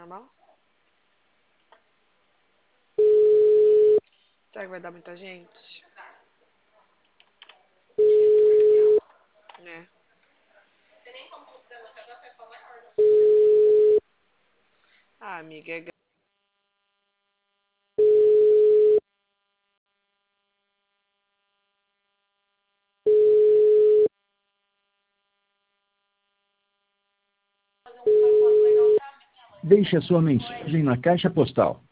normal? Será que vai dar muita gente? É. Ah, amiga, é Deixe a sua mensagem na caixa postal